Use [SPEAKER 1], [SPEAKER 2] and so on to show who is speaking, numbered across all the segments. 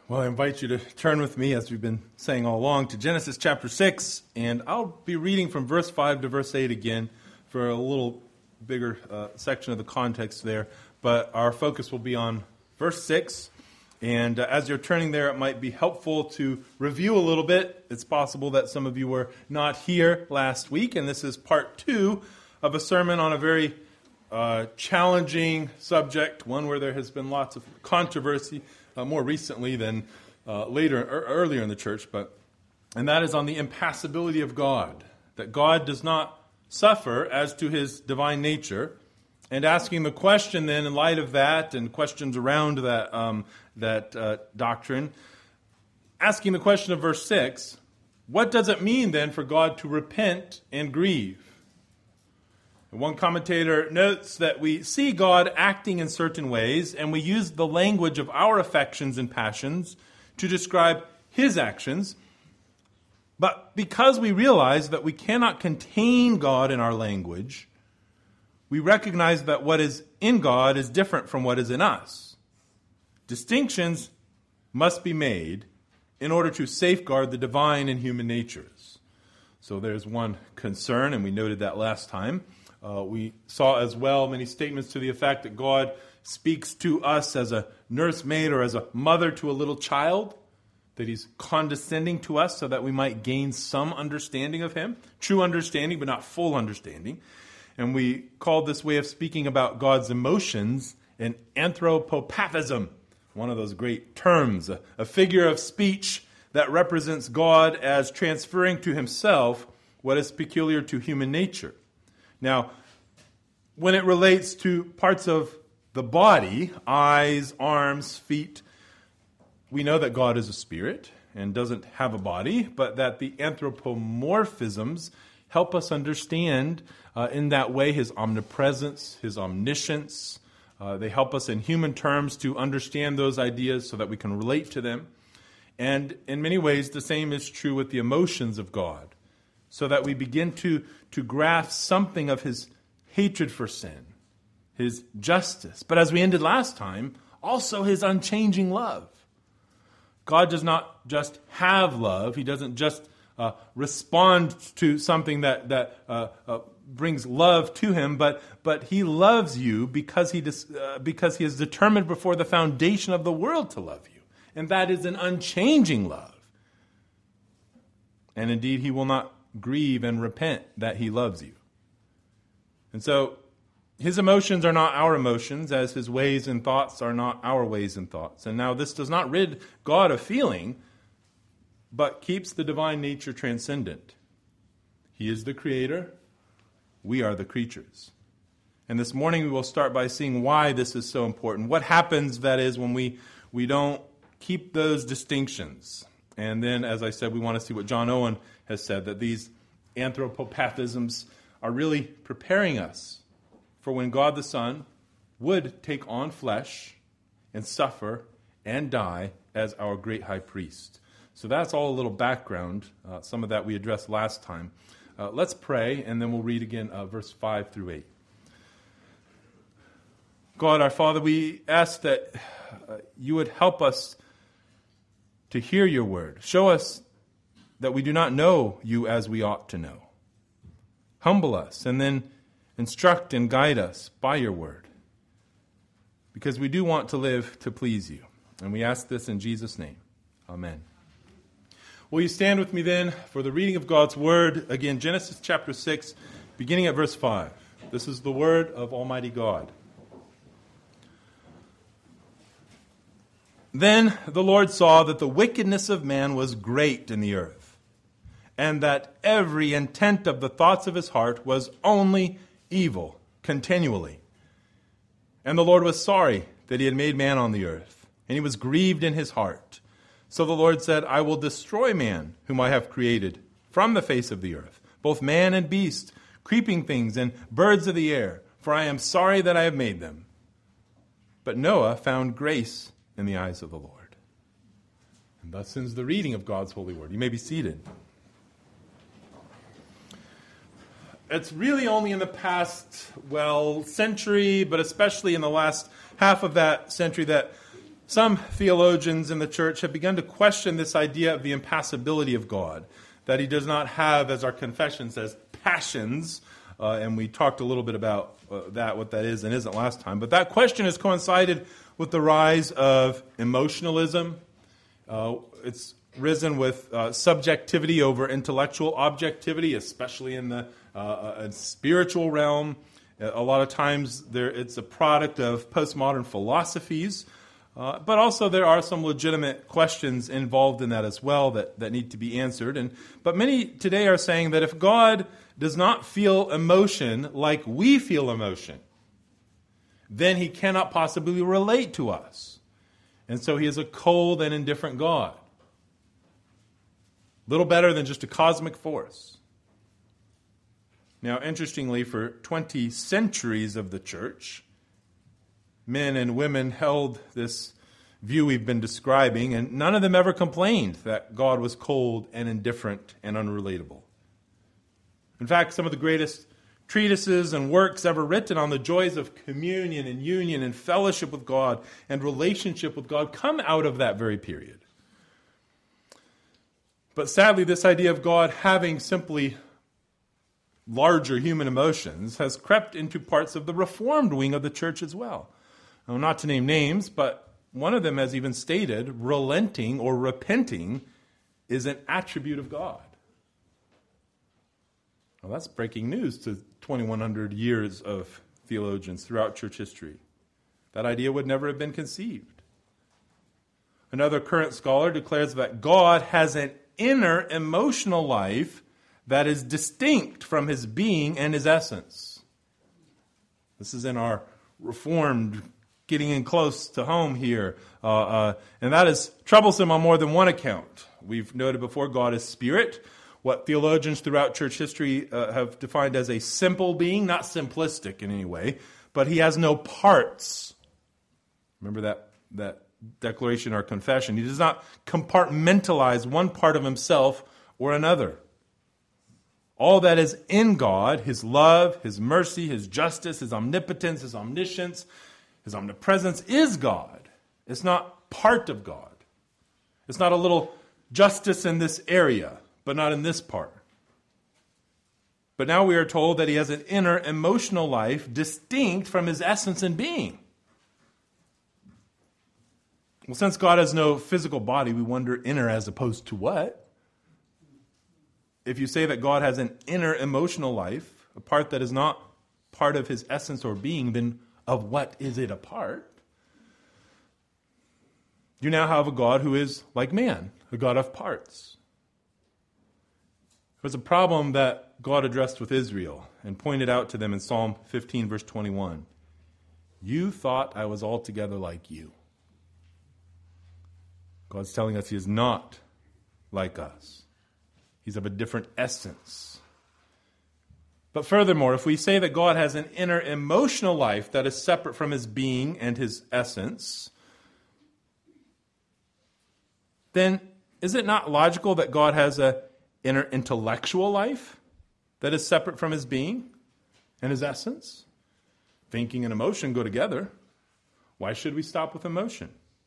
[SPEAKER 1] Well, I invite you to turn with me, as we've been saying all along, to Genesis chapter 6, and I'll be reading from verse 5 to verse 8 again for a little bigger section of the context there, but our focus will be on verse 6, and as you're turning there, it might be helpful to review a little bit. It's possible that some of you were not here last week, and this is part 2 of a sermon on a very challenging subject, one where there has been lots of controversy, more recently than earlier in the church, and that is on the impassibility of God, that God does not suffer as to his divine nature, and asking the question then in light of that and questions around that doctrine, asking the question of verse 6, what does it mean then for God to repent and grieve? One commentator notes that we see God acting in certain ways, and we use the language of our affections and passions to describe his actions. But because we realize that we cannot contain God in our language, we recognize that what is in God is different from what is in us. Distinctions must be made in order to safeguard the divine and human natures. So there's one concern, and we noted that last time. We saw as well many statements to the effect that God speaks to us as a nursemaid or as a mother to a little child, that he's condescending to us so that we might gain some understanding of him, true understanding but not full understanding. And we called this way of speaking about God's emotions an anthropopathism, one of those great terms, a figure of speech that represents God as transferring to himself what is peculiar to human nature. Now, when it relates to parts of the body, eyes, arms, feet, we know that God is a spirit and doesn't have a body, but that the anthropomorphisms help us understand in that way his omnipresence, his omniscience. They help us in human terms to understand those ideas so that we can relate to them. And in many ways, the same is true with the emotions of God, so that we begin to grasp something of his hatred for sin, his justice. But as we ended last time, also his unchanging love. God does not just have love. He doesn't just respond to something that brings love to him, but he loves you because he is determined before the foundation of the world to love you. And that is an unchanging love. And indeed, he will not grieve and repent that he loves you. And so his emotions are not our emotions, as his ways and thoughts are not our ways and thoughts. And now this does not rid God of feeling, but keeps the divine nature transcendent. He is the creator. We are the creatures. And this morning we will start by seeing why this is so important. What happens, that is, when we don't keep those distinctions. And then, as I said, we want to see what John Owen has said, that these anthropopathisms are really preparing us for when God the Son would take on flesh and suffer and die as our great high priest. So that's all a little background. Some of that we addressed last time. Let's pray, and then we'll read again verse 5 through 8. God, our Father, we ask that you would help us to hear your word. Show us that we do not know you as we ought to know. Humble us, and then instruct and guide us by your word, because we do want to live to please you. And we ask this in Jesus' name. Amen. Will you stand with me then for the reading of God's word? Again, Genesis chapter 6, beginning at verse 5. This is the word of Almighty God. Then the Lord saw that the wickedness of man was great in the earth, and that every intent of the thoughts of his heart was only evil continually. And the Lord was sorry that he had made man on the earth, and he was grieved in his heart. So the Lord said, I will destroy man, whom I have created, from the face of the earth, both man and beast, creeping things and birds of the air, for I am sorry that I have made them. But Noah found grace in the eyes of the Lord. And thus ends the reading of God's holy word. You may be seated. It's really only in the past, century, but especially in the last half of that century, that Some theologians in the church have begun to question this idea of the impassibility of God, that he does not have, as our confession says, passions, and we talked a little bit about what that is and isn't last time. But that question has coincided with the rise of emotionalism. It's risen with subjectivity over intellectual objectivity, especially in the spiritual realm. A lot of times it's a product of postmodern philosophies. But also there are some legitimate questions involved in that as well that need to be answered. But many today are saying that if God does not feel emotion like we feel emotion, then he cannot possibly relate to us. And so he is a cold and indifferent God. Little better than just a cosmic force. Now, interestingly, for 20 centuries of the church, men and women held this view we've been describing, and none of them ever complained that God was cold and indifferent and unrelatable. In fact, some of the greatest treatises and works ever written on the joys of communion and union and fellowship with God and relationship with God come out of that very period. But sadly, this idea of God having simply larger human emotions has crept into parts of the Reformed wing of the church as well. Now, not to name names, but one of them has even stated relenting or repenting is an attribute of God. Well, that's breaking news to 2,100 years of theologians throughout church history. That idea would never have been conceived. Another current scholar declares that God has an inner emotional life that is distinct from his being and his essence. This is in our Reformed getting in close to home here. And that is troublesome on more than one account. We've noted before God is spirit, what theologians throughout church history have defined as a simple being, not simplistic in any way, but he has no parts. Remember that declaration or confession. He does not compartmentalize one part of himself or another. All that is in God, his love, his mercy, his justice, his omnipotence, his omniscience, his omnipresence is God. It's not part of God. It's not a little justice in this area, but not in this part. But now we are told that he has an inner emotional life distinct from his essence and being. Well, since God has no physical body, we wonder inner as opposed to what? If you say that God has an inner emotional life, a part that is not part of his essence or being, then of what is it a part? You now have a God who is like man, a God of parts. It was a problem that God addressed with Israel and pointed out to them in Psalm 15, verse 21. You thought I was altogether like you. God's telling us he is not like us. He's of a different essence. But furthermore, if we say that God has an inner emotional life that is separate from his being and his essence, then is it not logical that God has an inner intellectual life that is separate from his being and his essence? Thinking and emotion go together. Why should we stop with emotion?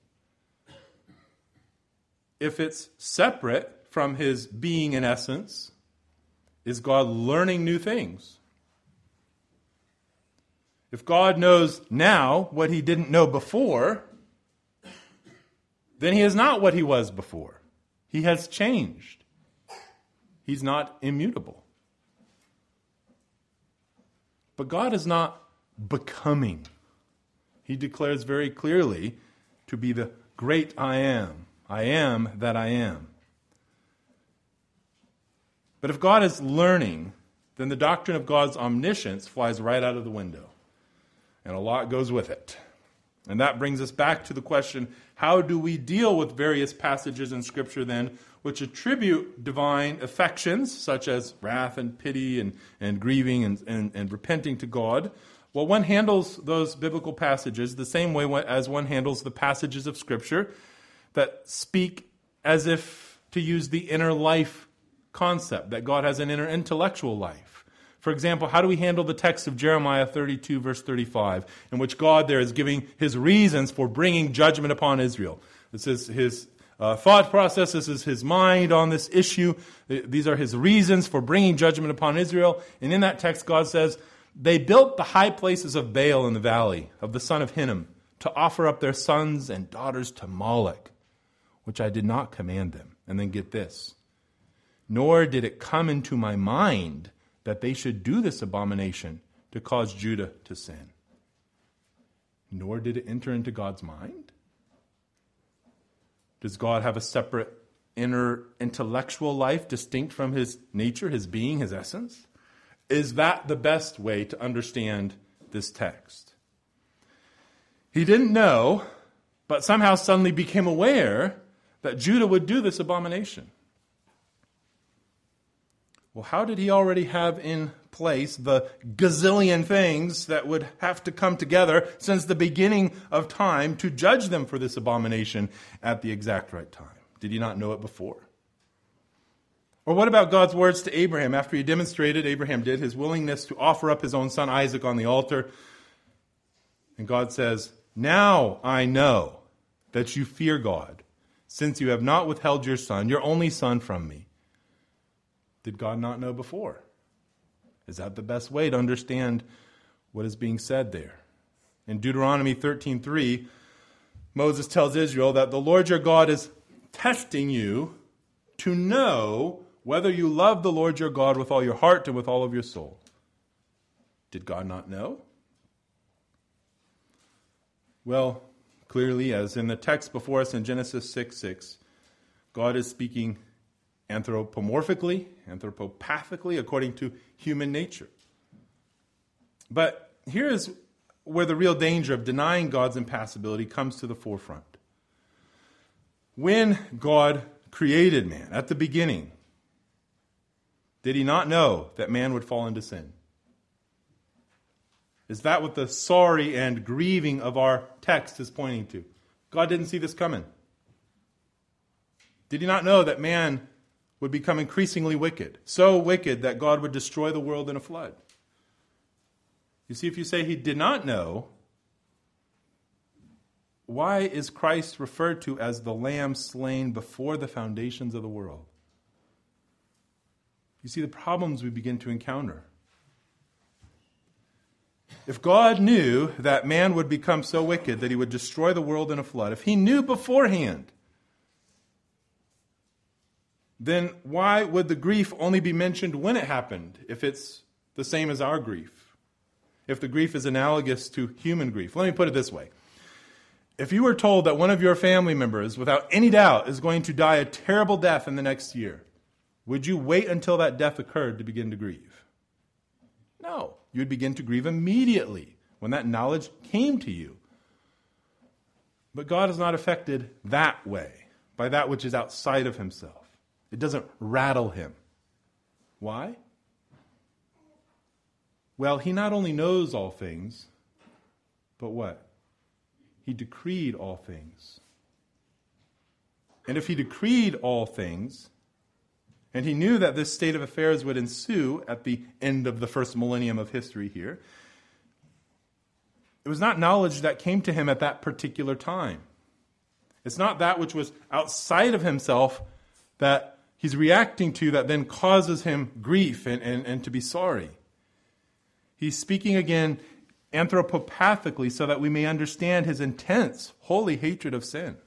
[SPEAKER 1] If it's separate from his being and essence, is God learning new things? If God knows now what he didn't know before, then he is not what he was before. He has changed. He's not immutable. But God is not becoming. He declares very clearly to be the great I am. I am that I am. But if God is learning, then the doctrine of God's omniscience flies right out of the window. And a lot goes with it. And that brings us back to the question, how do we deal with various passages in Scripture then, which attribute divine affections, such as wrath and pity and grieving and repenting to God? Well, one handles those biblical passages the same way as one handles the passages of Scripture that speak as if to use the inner life concept, that God has an inner intellectual life. For example, how do we handle the text of Jeremiah 32, verse 35, in which God there is giving his reasons for bringing judgment upon Israel? This is his thought process. This is his mind on this issue. These are his reasons for bringing judgment upon Israel. And in that text, God says, they built the high places of Baal in the valley of the son of Hinnom to offer up their sons and daughters to Moloch, which I did not command them. And then get this. Nor did it come into my mind that they should do this abomination to cause Judah to sin. Nor did it enter into God's mind? Does God have a separate inner intellectual life distinct from his nature, his being, his essence? Is that the best way to understand this text? He didn't know, but somehow suddenly became aware that Judah would do this abomination. Well, how did he already have in place the gazillion things that would have to come together since the beginning of time to judge them for this abomination at the exact right time? Did he not know it before? Or what about God's words to Abraham after he demonstrated, Abraham did, his willingness to offer up his own son Isaac on the altar? And God says, now I know that you fear God, since you have not withheld your son, your only son, from me. Did God not know before? Is that the best way to understand what is being said there? In Deuteronomy 13:3, Moses tells Israel that the Lord your God is testing you to know whether you love the Lord your God with all your heart and with all of your soul. Did God not know? Well, clearly, as in the text before us in Genesis 6:6, God is speaking anthropopathically, according to human nature. But here is where the real danger of denying God's impassibility comes to the forefront. When God created man at the beginning, did he not know that man would fall into sin? Is that what the sorry and grieving of our text is pointing to? God didn't see this coming. Did he not know that man would become increasingly wicked, so wicked that God would destroy the world in a flood? You see, if you say he did not know, why is Christ referred to as the Lamb slain before the foundations of the world? You see the problems we begin to encounter. If God knew that man would become so wicked that he would destroy the world in a flood, if he knew beforehand, then why would the grief only be mentioned when it happened, if it's the same as our grief? If the grief is analogous to human grief. Let me put it this way. If you were told that one of your family members, without any doubt, is going to die a terrible death in the next year, would you wait until that death occurred to begin to grieve? No. You would begin to grieve immediately when that knowledge came to you. But God is not affected that way, by that which is outside of himself. It doesn't rattle him. Why? Well, he not only knows all things, but what? He decreed all things. And if he decreed all things, and he knew that this state of affairs would ensue at the end of the first millennium of history here, it was not knowledge that came to him at that particular time. It's not that which was outside of himself that he's reacting to that then causes him grief and to be sorry. He's speaking again anthropopathically so that we may understand his intense, holy hatred of sin.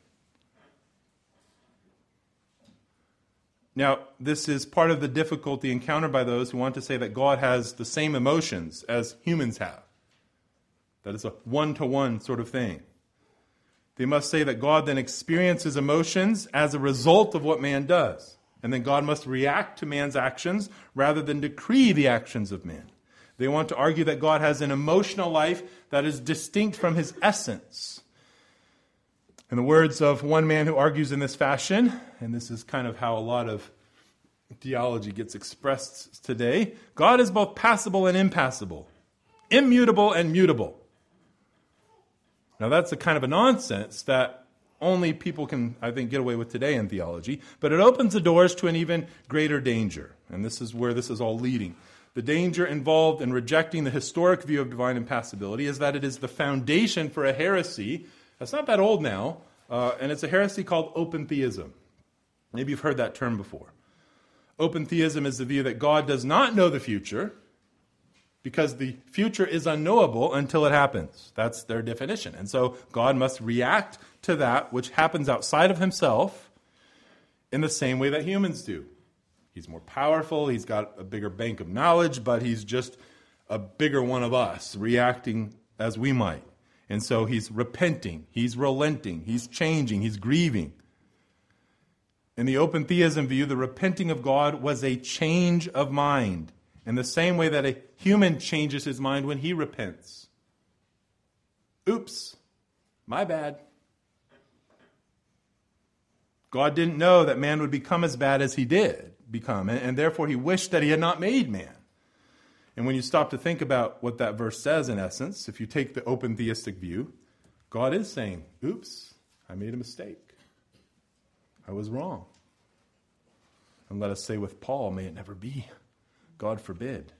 [SPEAKER 1] Now, this is part of the difficulty encountered by those who want to say that God has the same emotions as humans have. That it's a one-to-one sort of thing. They must say that God then experiences emotions as a result of what man does. And then God must react to man's actions rather than decree the actions of man. They want to argue that God has an emotional life that is distinct from his essence. In the words of one man who argues in this fashion, and this is kind of how a lot of theology gets expressed today, God is both passible and impassible, immutable and mutable. Now that's a kind of a nonsense that only people can, I think, get away with today in theology, but it opens the doors to an even greater danger. And this is where this is all leading. The danger involved in rejecting the historic view of divine impassibility is that it is the foundation for a heresy that's not that old now, and it's a heresy called open theism. Maybe you've heard that term before. Open theism is the view that God does not know the future because the future is unknowable until it happens. That's their definition. And so God must react to that which happens outside of himself in the same way that humans do. He's more powerful, he's got a bigger bank of knowledge, but he's just a bigger one of us, reacting as we might. And so he's repenting, he's relenting, he's changing, he's grieving. In the open theism view, the repenting of God was a change of mind, in the same way that a human changes his mind when he repents. Oops, my bad. God didn't know that man would become as bad as he did become, and therefore he wished that he had not made man. And when you stop to think about what that verse says, in essence, if you take the open theistic view, God is saying, oops, I made a mistake. I was wrong. And let us say with Paul, may it never be. God forbid.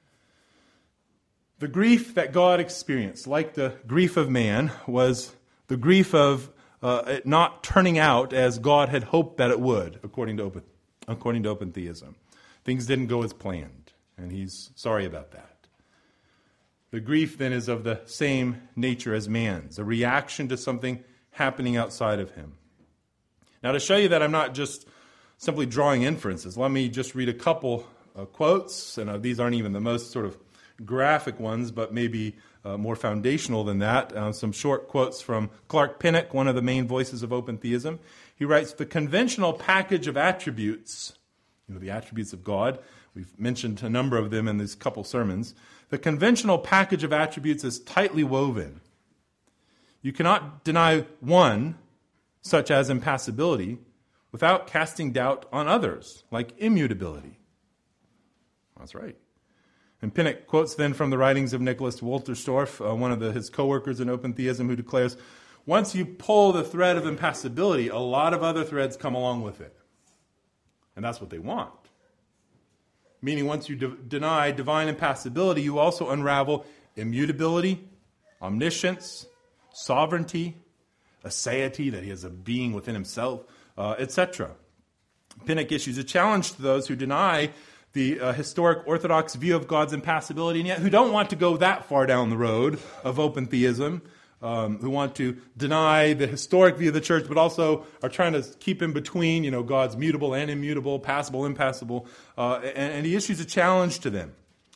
[SPEAKER 1] The grief that God experienced, like the grief of man, was the grief of it not turning out as God had hoped that it would, according to open theism. Things didn't go as planned, and he's sorry about that. The grief then is of the same nature as man's, a reaction to something happening outside of him. Now, to show you that I'm not just simply drawing inferences, let me just read a couple quotes, and these aren't even the most sort of graphic ones, but maybe more foundational than that. Some short quotes from Clark Pinnock, one of the main voices of open theism. He writes, the conventional package of attributes, the attributes of God, we've mentioned a number of them in these couple sermons. The conventional package of attributes is tightly woven. You cannot deny one, such as impassibility, without casting doubt on others, like immutability. That's right. And Pinnock quotes then from the writings of Nicholas Wolterstorff, one of his co-workers in open theism, who declares, once you pull the thread of impassibility, a lot of other threads come along with it. And that's what they want. Meaning once you deny divine impassibility, you also unravel immutability, omniscience, sovereignty, aseity, that he has a being within himself, etc. Pinnock issues a challenge to those who deny the historic Orthodox view of God's impassibility, and yet who don't want to go that far down the road of open theism, who want to deny the historic view of the church, but also are trying to keep in between, God's mutable and immutable, passible, impassible. And he issues a challenge to them.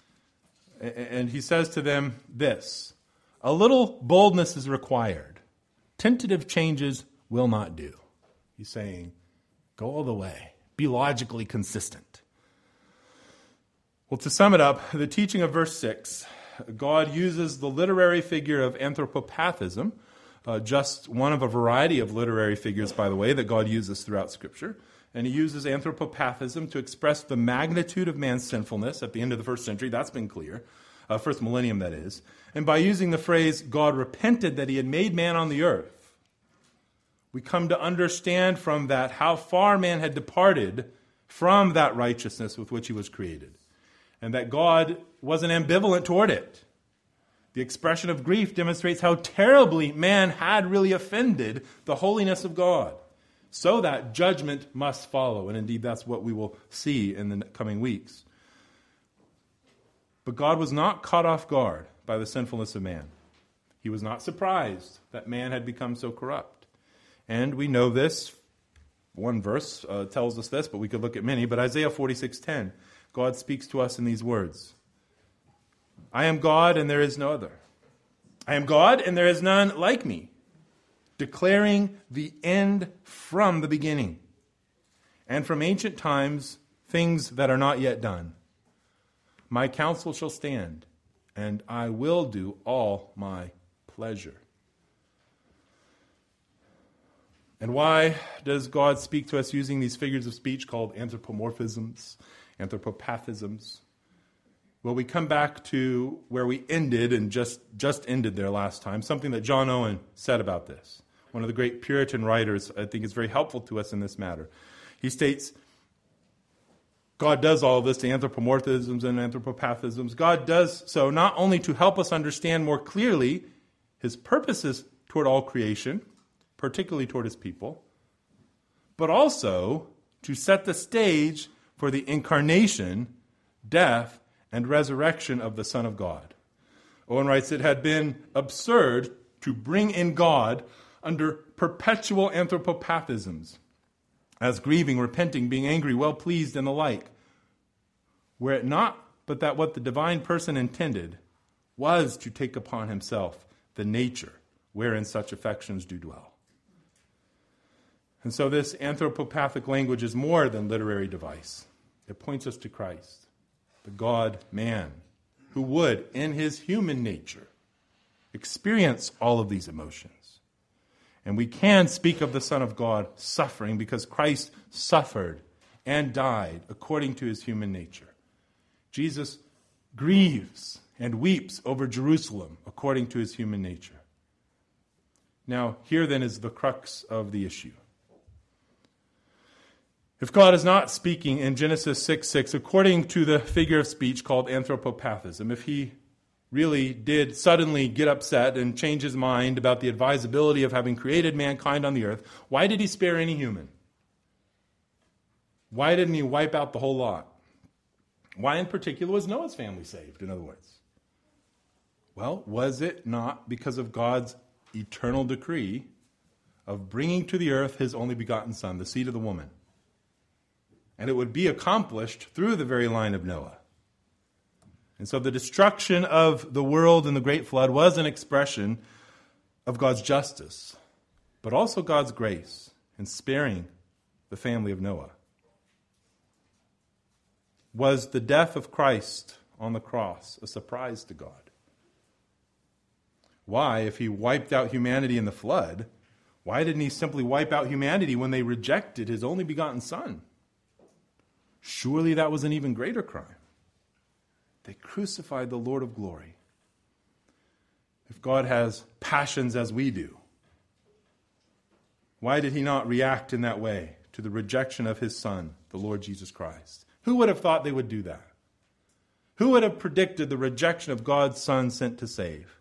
[SPEAKER 1] And he says to them this, a little boldness is required. Tentative changes will not do. He's saying, go all the way. Be logically consistent. Well, to sum it up, the teaching of verse 6, God uses the literary figure of anthropopathism, just one of a variety of literary figures, by the way, that God uses throughout Scripture. And he uses anthropopathism to express the magnitude of man's sinfulness at the end of the first century. That's been clear. First millennium, that is. And by using the phrase, God repented that he had made man on the earth, we come to understand from that how far man had departed from that righteousness with which he was created. And that God wasn't ambivalent toward it. The expression of grief demonstrates how terribly man had really offended the holiness of God, so that judgment must follow. And indeed, that's what we will see in the coming weeks. But God was not caught off guard by the sinfulness of man. He was not surprised that man had become so corrupt. And we know this. One verse tells us this, but we could look at many. But Isaiah 46:10. God speaks to us in these words. I am God and there is no other. I am God and there is none like me, declaring the end from the beginning, and from ancient times things that are not yet done. My counsel shall stand, and I will do all my pleasure. And why does God speak to us using these figures of speech called anthropomorphisms? Anthropopathisms. Well, we come back to where we ended and just ended there last time, something that John Owen said about this. One of the great Puritan writers, I think, is very helpful to us in this matter. He states, God does all of this, the anthropomorphisms and anthropopathisms. God does so not only to help us understand more clearly his purposes toward all creation, particularly toward his people, but also to set the stage for the incarnation, death, and resurrection of the Son of God. Owen writes, it had been absurd to bring in God under perpetual anthropopathisms, as grieving, repenting, being angry, well-pleased, and the like, were it not but that what the divine person intended was to take upon himself the nature wherein such affections do dwell. And so this anthropopathic language is more than literary device. It points us to Christ, the God-man, who would, in his human nature, experience all of these emotions. And we can speak of the Son of God suffering because Christ suffered and died according to his human nature. Jesus grieves and weeps over Jerusalem according to his human nature. Now, here then is the crux of the issue. If God is not speaking in Genesis 6:6 according to the figure of speech called anthropopathism, if he really did suddenly get upset and change his mind about the advisability of having created mankind on the earth, why did he spare any human? Why didn't he wipe out the whole lot? Why in particular was Noah's family saved, in other words? Well, was it not because of God's eternal decree of bringing to the earth his only begotten son, the seed of the woman? And it would be accomplished through the very line of Noah. And so the destruction of the world in the great flood was an expression of God's justice, but also God's grace in sparing the family of Noah. Was the death of Christ on the cross a surprise to God? Why, if he wiped out humanity in the flood, why didn't he simply wipe out humanity when they rejected his only begotten son? Surely that was an even greater crime. They crucified the Lord of glory. If God has passions as we do, why did he not react in that way to the rejection of his Son, the Lord Jesus Christ? Who would have thought they would do that? Who would have predicted the rejection of God's Son sent to save?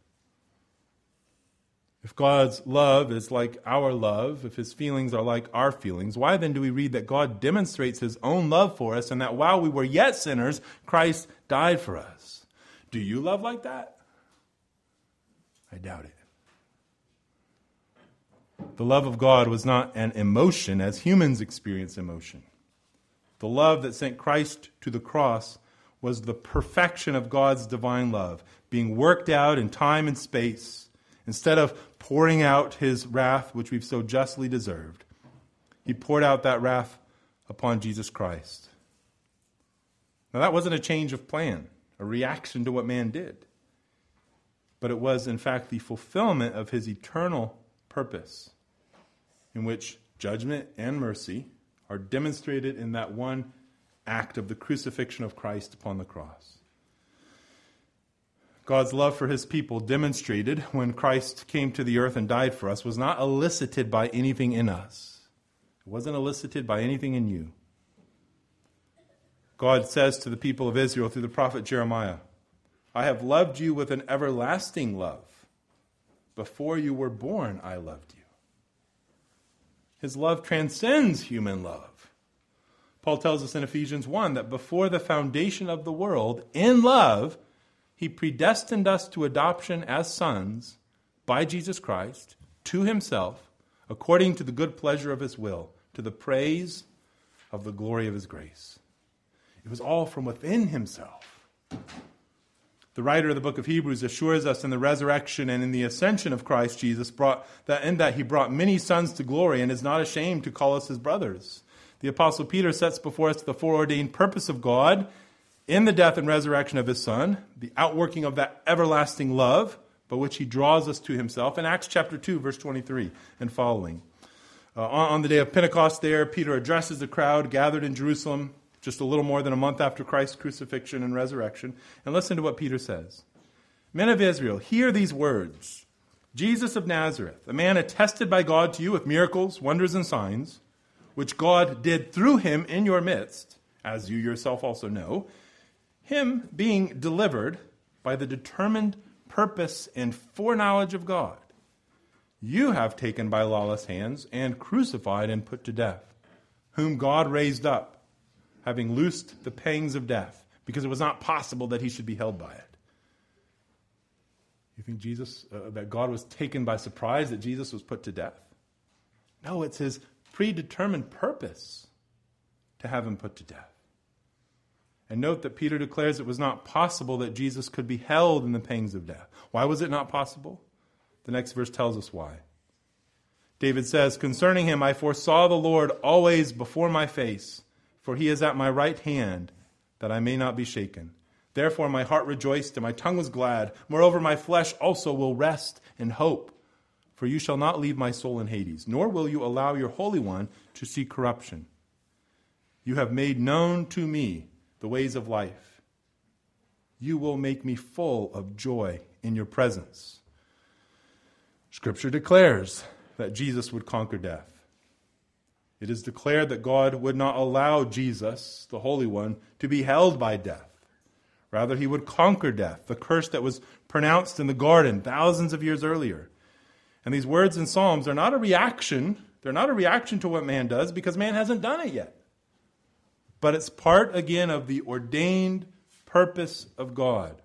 [SPEAKER 1] If God's love is like our love, if his feelings are like our feelings, why then do we read that God demonstrates his own love for us and that while we were yet sinners, Christ died for us? Do you love like that? I doubt it. The love of God was not an emotion as humans experience emotion. The love that sent Christ to the cross was the perfection of God's divine love, being worked out in time and space. Instead of pouring out his wrath, which we've so justly deserved, he poured out that wrath upon Jesus Christ. Now that wasn't a change of plan, a reaction to what man did. But it was, in fact, the fulfillment of his eternal purpose, in which judgment and mercy are demonstrated in that one act of the crucifixion of Christ upon the cross. God's love for his people demonstrated when Christ came to the earth and died for us was not elicited by anything in us. It wasn't elicited by anything in you. God says to the people of Israel through the prophet Jeremiah, I have loved you with an everlasting love. Before you were born, I loved you. His love transcends human love. Paul tells us in Ephesians 1 that before the foundation of the world, in love, he predestined us to adoption as sons by Jesus Christ to himself, according to the good pleasure of his will, to the praise of the glory of his grace. It was all from within himself. The writer of the book of Hebrews assures us in the resurrection and in the ascension of Christ Jesus he brought many sons to glory and is not ashamed to call us his brothers. The Apostle Peter sets before us the foreordained purpose of God in the death and resurrection of his Son, the outworking of that everlasting love by which he draws us to himself. In Acts chapter 2, verse 23 and following. On the day of Pentecost there, Peter addresses the crowd gathered in Jerusalem just a little more than a month after Christ's crucifixion and resurrection. And listen to what Peter says. Men of Israel, hear these words. Jesus of Nazareth, a man attested by God to you with miracles, wonders, and signs, which God did through him in your midst, as you yourself also know, him being delivered by the determined purpose and foreknowledge of God, you have taken by lawless hands and crucified and put to death, whom God raised up, having loosed the pangs of death, because it was not possible that he should be held by it. You think that God was taken by surprise that Jesus was put to death? No, it's his predetermined purpose to have him put to death. And note that Peter declares it was not possible that Jesus could be held in the pangs of death. Why was it not possible? The next verse tells us why. David says, "Concerning him I foresaw the Lord always before my face, for he is at my right hand, that I may not be shaken. Therefore my heart rejoiced and my tongue was glad. Moreover, my flesh also will rest in hope. For you shall not leave my soul in Hades, nor will you allow your Holy One to see corruption. You have made known to me the ways of life. You will make me full of joy in your presence." Scripture declares that Jesus would conquer death. It is declared that God would not allow Jesus, the Holy One, to be held by death. Rather, he would conquer death, the curse that was pronounced in the garden thousands of years earlier. And these words in Psalms are not a reaction. They're not a reaction to what man does, because man hasn't done it yet. But it's part, again, of the ordained purpose of God.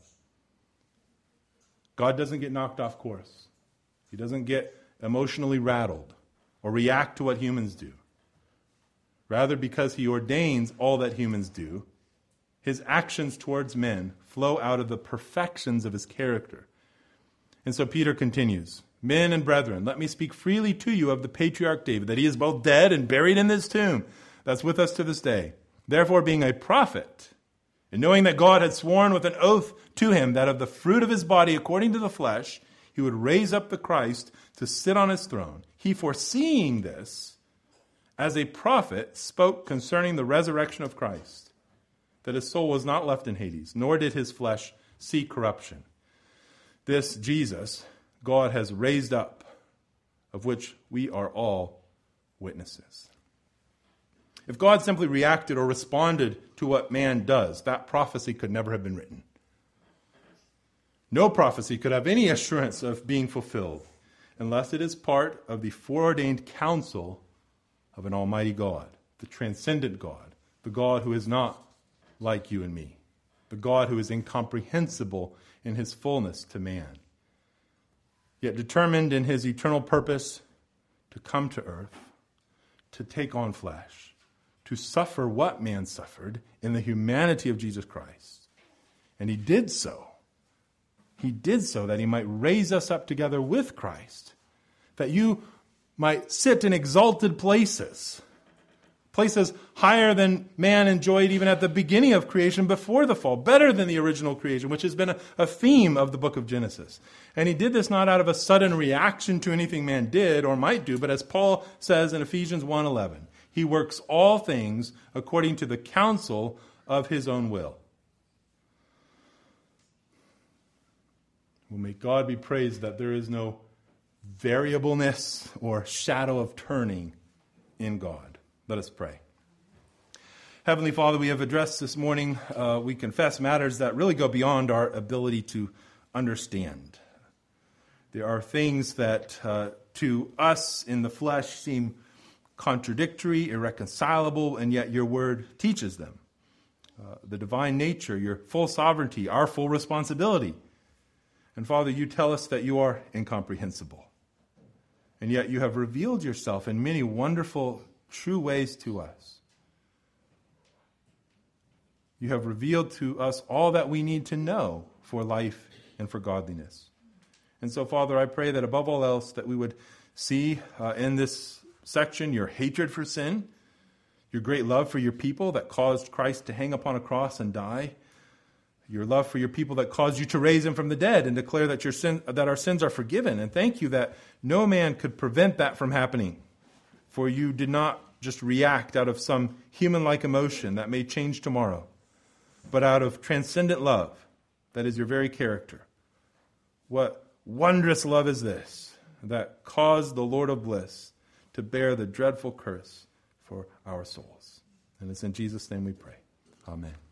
[SPEAKER 1] God doesn't get knocked off course. He doesn't get emotionally rattled or react to what humans do. Rather, because he ordains all that humans do, his actions towards men flow out of the perfections of his character. And so Peter continues, "Men and brethren, let me speak freely to you of the patriarch David, that he is both dead and buried in this tomb that's with us to this day. Therefore, being a prophet, and knowing that God had sworn with an oath to him that of the fruit of his body according to the flesh, he would raise up the Christ to sit on his throne, he, foreseeing this, as a prophet, spoke concerning the resurrection of Christ, that his soul was not left in Hades, nor did his flesh see corruption. This Jesus God has raised up, of which we are all witnesses." If God simply reacted or responded to what man does, that prophecy could never have been written. No prophecy could have any assurance of being fulfilled unless it is part of the foreordained counsel of an almighty God, the transcendent God, the God who is not like you and me, the God who is incomprehensible in his fullness to man, yet determined in his eternal purpose to come to earth, to take on flesh, to suffer what man suffered in the humanity of Jesus Christ. And he did so. He did so that he might raise us up together with Christ, that you might sit in exalted places, places higher than man enjoyed even at the beginning of creation before the fall, better than the original creation, which has been a theme of the book of Genesis. And he did this not out of a sudden reaction to anything man did or might do, but as Paul says in Ephesians 1:11, he works all things according to the counsel of his own will. Well, may God be praised that there is no variableness or shadow of turning in God. Let us pray. Heavenly Father, we have addressed this morning, we confess matters that really go beyond our ability to understand. There are things that to us in the flesh seem contradictory, irreconcilable, and yet your word teaches them. The divine nature, your full sovereignty, our full responsibility. And Father, you tell us that you are incomprehensible. And yet you have revealed yourself in many wonderful, true ways to us. You have revealed to us all that we need to know for life and for godliness. And so, Father, I pray that above all else that we would see in this section your hatred for sin, your great love for your people that caused Christ to hang upon a cross and die, your love for your people that caused you to raise him from the dead and declare that our sins are forgiven. And thank you that no man could prevent that from happening. For you did not just react out of some human-like emotion that may change tomorrow, but out of transcendent love that is your very character. What wondrous love is this that caused the Lord of bliss to bear the dreadful curse for our souls. And it's in Jesus' name we pray. Amen.